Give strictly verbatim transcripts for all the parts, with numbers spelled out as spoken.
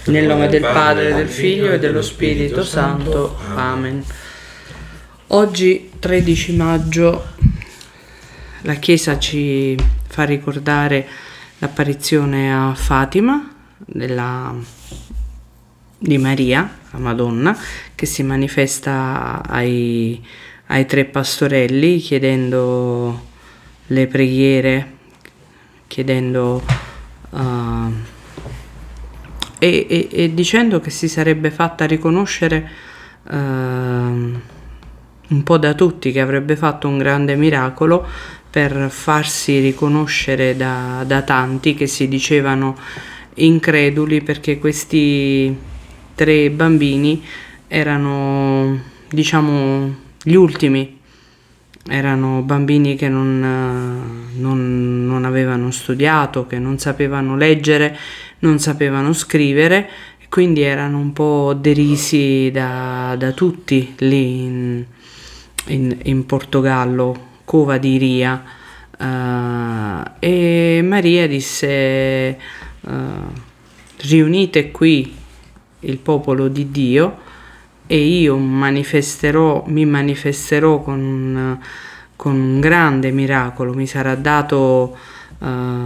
Nel nome del Padre, del Figlio e dello Spirito Santo. Amen. Oggi, tredici maggio, la Chiesa ci fa ricordare l'apparizione a Fatima della, di Maria, la Madonna, che si manifesta ai, ai tre pastorelli chiedendo le preghiere, chiedendo uh, e, e, e dicendo che si sarebbe fatta riconoscere uh, un po' da tutti, che avrebbe fatto un grande miracolo per farsi riconoscere da, da tanti che si dicevano increduli, perché questi tre bambini erano, diciamo, gli ultimi. Erano bambini che non, non, non avevano studiato, che non sapevano leggere, non sapevano scrivere, e quindi erano un po' derisi da, da tutti lì in, in, in Portogallo, Cova di Iria. Uh, e Maria disse: uh, riunite qui il popolo di Dio e io manifesterò, mi manifesterò con un, con un grande miracolo, mi sarà dato uh,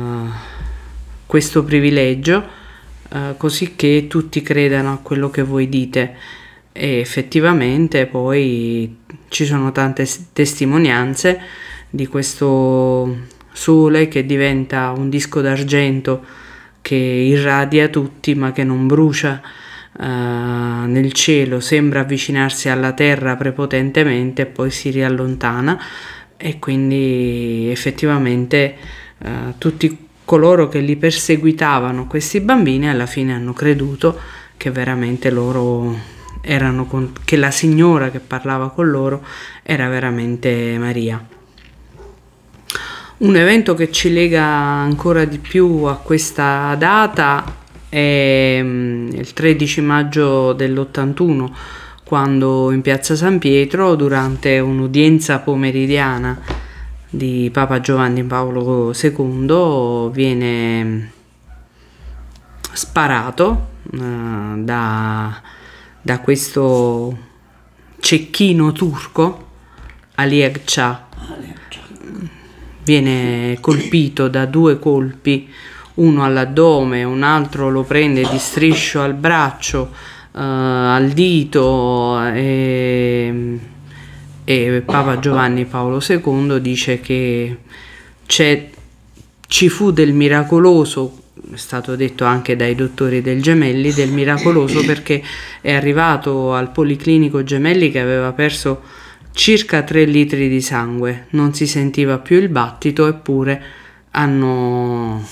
questo privilegio, uh, così che tutti credano a quello che voi dite. E effettivamente poi ci sono tante testimonianze di questo sole che diventa un disco d'argento che irradia tutti ma che non brucia uh, nel cielo, sembra avvicinarsi alla terra prepotentemente e poi si riallontana, e quindi effettivamente uh, tutti coloro che li perseguitavano, questi bambini, alla fine hanno creduto che veramente loro erano con, che la signora che parlava con loro era veramente Maria. Un evento che ci lega ancora di più a questa data è il tredici maggio dell'ottantuno, quando in piazza San Pietro, durante un'udienza pomeridiana di Papa Giovanni Paolo secondo, viene sparato uh, da, da questo cecchino turco, Ali Agca. Viene colpito da due colpi, uno all'addome, un altro lo prende di striscio al braccio, uh, al dito, e, e Papa Giovanni Paolo secondo dice che c'è, ci fu del miracoloso, è stato detto anche dai dottori del Gemelli, del miracoloso, perché è arrivato al Policlinico Gemelli che aveva perso circa tre litri di sangue, non si sentiva più il battito, eppure hanno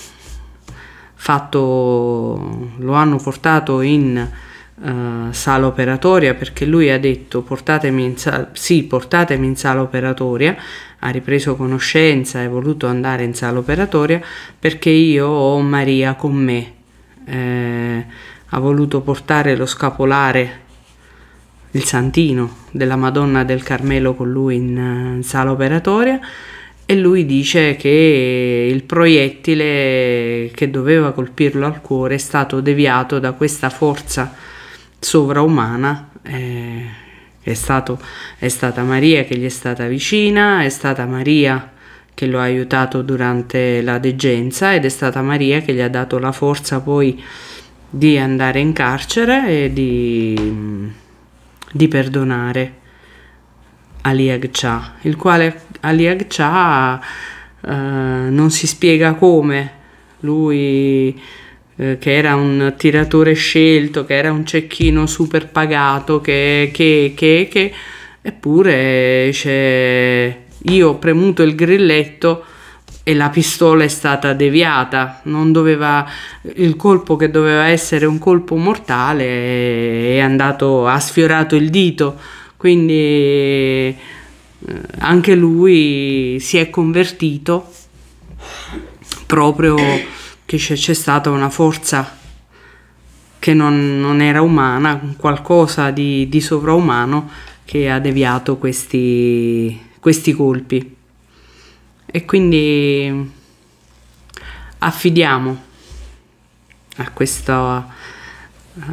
fatto, lo hanno portato in uh, sala operatoria, perché lui ha detto portatemi in sala, sì, portatemi in sala operatoria, ha ripreso conoscenza, è voluto andare in sala operatoria perché io ho Maria con me, eh, ha voluto portare lo scapolare, il santino della Madonna del Carmelo con lui in, in sala operatoria, e lui dice che il proiettile che doveva colpirlo al cuore è stato deviato da questa forza sovraumana, eh, è, stato, è stata Maria che gli è stata vicina, è stata Maria che lo ha aiutato durante la degenza, ed è stata Maria che gli ha dato la forza poi di andare in carcere e di di perdonare Ali Agca, il quale Ali Agca eh, non si spiega come lui, eh, che era un tiratore scelto, che era un cecchino super pagato, che, che, che, che eppure c'è, io ho premuto il grilletto e la pistola è stata deviata, non doveva, il colpo che doveva essere un colpo mortale è andato, ha sfiorato il dito, quindi eh, anche lui si è convertito, proprio che c'è, c'è stata una forza che non, non era umana, qualcosa di, di sovraumano che ha deviato questi, questi colpi. E quindi affidiamo a questo, Uh,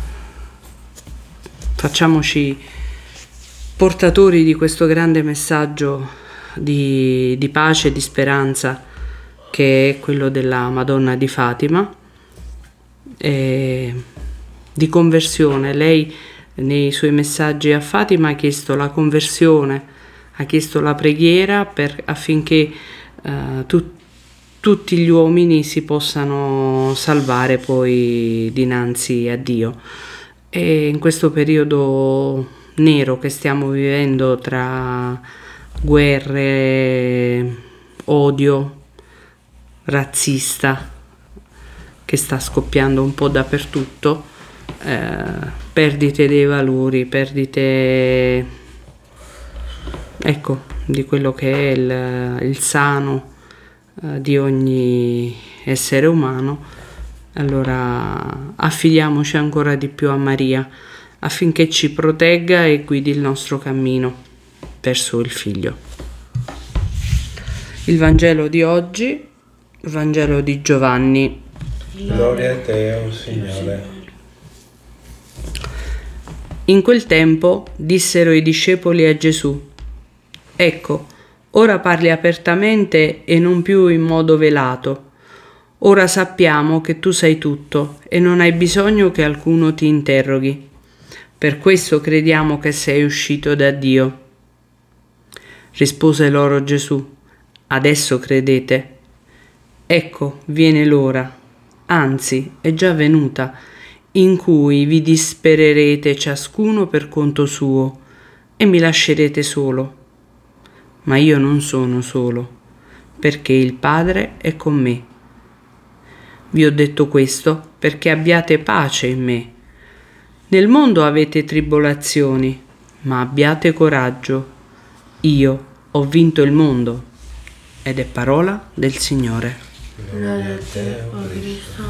facciamoci portatori di questo grande messaggio di, di pace e di speranza che è quello della Madonna di Fatima, e di conversione. Lei nei suoi messaggi a Fatima ha chiesto la conversione, ha chiesto la preghiera per, affinché uh, tu, tutti gli uomini si possano salvare poi dinanzi a Dio. E in questo periodo nero che stiamo vivendo, tra guerre, odio razzista che sta scoppiando un po' dappertutto, eh, perdite dei valori, perdite, ecco, di quello che è il, il sano eh, di ogni essere umano. Allora affidiamoci ancora di più a Maria affinché ci protegga e guidi il nostro cammino verso il Figlio. Il Vangelo di oggi, il Vangelo di Giovanni. Gloria a te, oh Signore. In quel tempo dissero i discepoli a Gesù: ecco, ora parli apertamente e non più in modo velato. Ora sappiamo che tu sai tutto e non hai bisogno che alcuno ti interroghi. Per questo crediamo che sei uscito da Dio. Rispose loro Gesù: adesso credete? Ecco, viene l'ora, anzi è già venuta, in cui vi dispererete ciascuno per conto suo e mi lascerete solo. Ma io non sono solo, perché il Padre è con me. Vi ho detto questo perché abbiate pace in me. Nel mondo avete tribolazioni, ma abbiate coraggio. Io ho vinto il mondo. Ed è parola del Signore. Gloria a te, oh Cristo.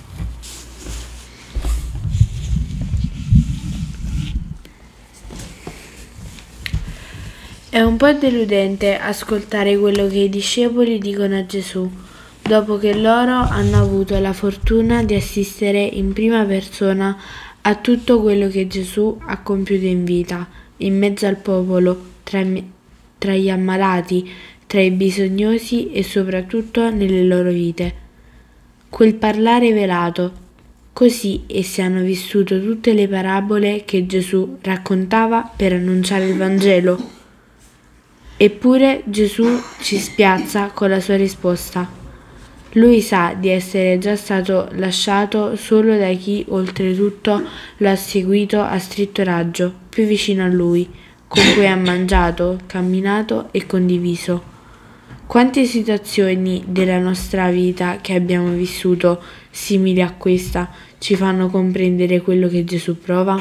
È un po' deludente ascoltare quello che i discepoli dicono a Gesù, dopo che loro hanno avuto la fortuna di assistere in prima persona a tutto quello che Gesù ha compiuto in vita, in mezzo al popolo, tra, tra gli ammalati, tra i bisognosi e soprattutto nelle loro vite. Quel parlare velato, così essi hanno vissuto tutte le parabole che Gesù raccontava per annunciare il Vangelo. Eppure Gesù ci spiazza con la sua risposta. Lui sa di essere già stato lasciato solo da chi oltretutto lo ha seguito a stretto raggio, più vicino a lui, con cui ha mangiato, camminato e condiviso. Quante situazioni della nostra vita che abbiamo vissuto, simili a questa, ci fanno comprendere quello che Gesù prova?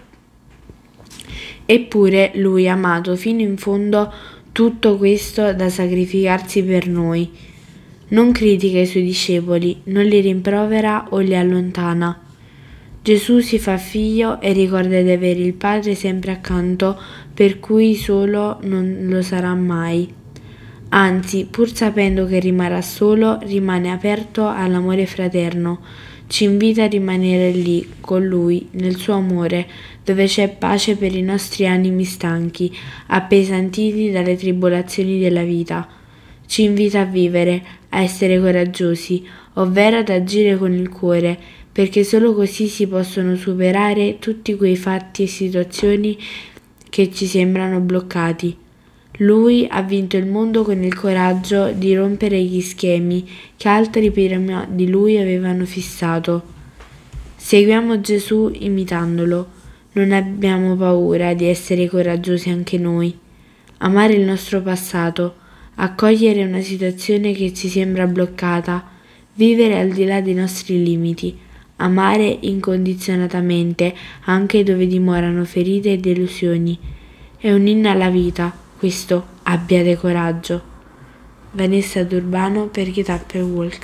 Eppure Lui ha amato fino in fondo tutto questo da sacrificarsi per noi. Non critica i suoi discepoli, non li rimprovera o li allontana. Gesù si fa figlio e ricorda di avere il Padre sempre accanto, per cui solo non lo sarà mai. Anzi, pur sapendo che rimarrà solo, rimane aperto all'amore fraterno. Ci invita a rimanere lì, con Lui, nel suo amore, dove c'è pace per i nostri animi stanchi, appesantiti dalle tribolazioni della vita. Ci invita a vivere, a essere coraggiosi, ovvero ad agire con il cuore, perché solo così si possono superare tutti quei fatti e situazioni che ci sembrano bloccati. Lui ha vinto il mondo con il coraggio di rompere gli schemi che altri prima di lui avevano fissato. Seguiamo Gesù imitandolo. Non abbiamo paura di essere coraggiosi anche noi. Amare il nostro passato, accogliere una situazione che ci sembra bloccata, vivere al di là dei nostri limiti, amare incondizionatamente anche dove dimorano ferite e delusioni. È un inno alla vita, questo abbiate coraggio. Vanessa D'Urbano per Get Up and Walk.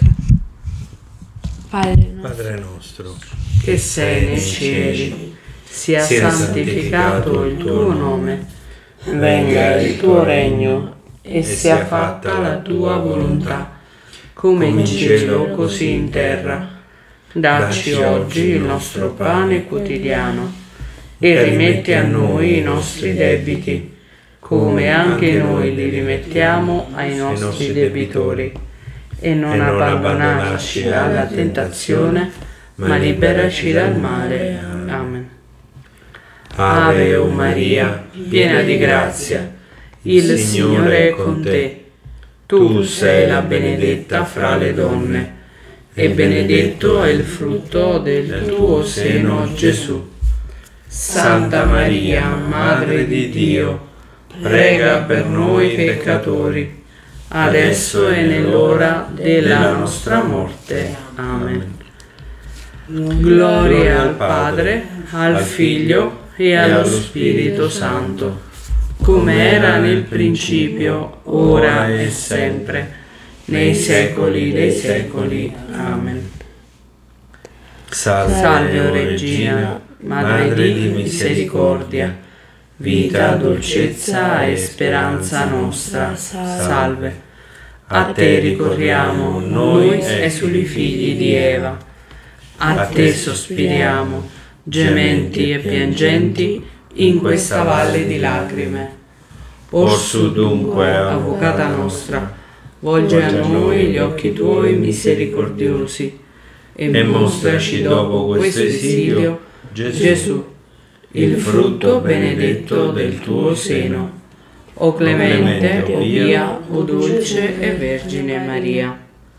Padre nostro, Padre nostro, che sei nei cieli, sia santificato il tuo nome, venga il tuo regno e sia fatta la tua volontà, come in cielo così in terra. Dacci oggi il nostro pane quotidiano e rimetti a noi i nostri debiti, come anche noi li rimettiamo ai nostri debitori. E non abbandonarci alla tentazione, ma liberaci dal male. Amen. Ave o Maria, piena di grazia, il Signore è con te. Tu sei la benedetta fra le donne, e benedetto è il frutto del tuo seno, Gesù. Santa Maria, Madre di Dio, prega per noi peccatori, adesso e nell'ora della nostra morte. Amen. Gloria al Padre, al Figlio e allo Spirito Santo, come era nel principio, ora e sempre, nei secoli dei secoli. Amen. Salve, Salve, o Regina, Madre di misericordia, vita, dolcezza e speranza nostra. Salve. A te ricorriamo, noi esuli figli di Eva. A te sospiriamo, gementi e piangenti, in questa valle di lacrime. Orsù dunque, Avvocata nostra, volge a noi gli occhi tuoi misericordiosi e mostraci dopo questo esilio Gesù, il frutto benedetto del tuo seno. O clemente, o pia, o dolce e Vergine Maria.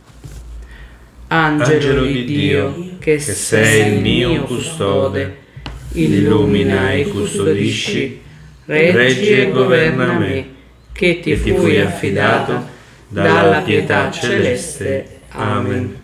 Angelo di Dio, che sei il mio custode, illumina e custodisci, reggi e governa me, che ti fui affidato dalla pietà celeste. Amen.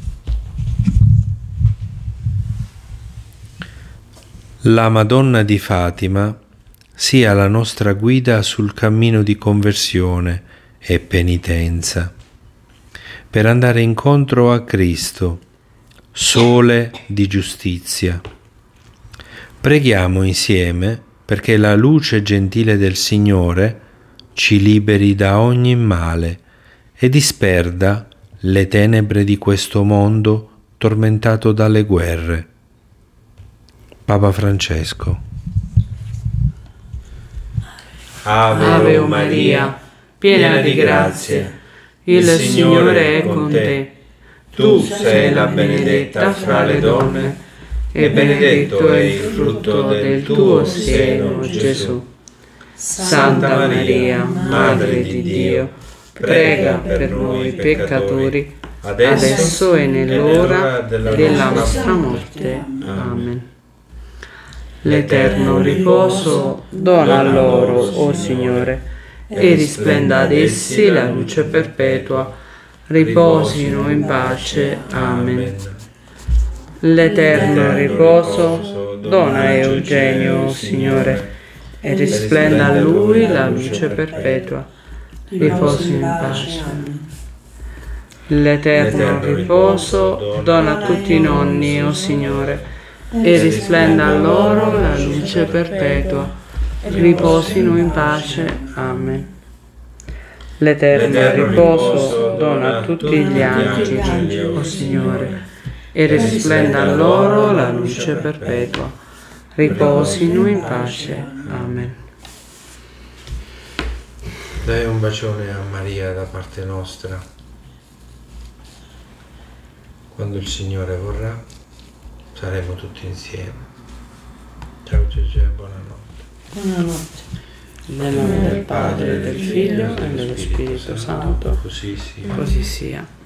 La Madonna di Fatima sia la nostra guida sul cammino di conversione e penitenza, per andare incontro a Cristo, sole di giustizia. Preghiamo insieme perché la luce gentile del Signore ci liberi da ogni male e disperda le tenebre di questo mondo tormentato dalle guerre. Papa Francesco. Ave o Maria, piena di grazia, il Signore è con te. Tu sei la benedetta fra le donne, e benedetto è il frutto del tuo seno, Gesù. Santa Maria, Madre di Dio, prega per noi peccatori, adesso e nell'ora della nostra morte. Amen. L'eterno riposo dona loro, o Signore, e risplenda ad essi la luce perpetua. Riposino in pace. Amen. L'eterno riposo dona a Eugenio, o Signore, e risplenda a lui la luce perpetua. Riposino in pace. L'eterno riposo dona a tutti i nonni, o Signore, e risplenda a loro la luce perpetua. Riposino in pace. Amen. L'eterno riposo dona a tutti gli angeli, o Signore, e risplenda a loro la luce perpetua. Riposino in pace. Amen. Dai un bacione a Maria da parte nostra. Quando il Signore vorrà, saremo tutti insieme. Ciao Gesù e buonanotte. Buonanotte. Nel nome del Padre, del Figlio e dello Spirito Santo. Così sia. Così sia.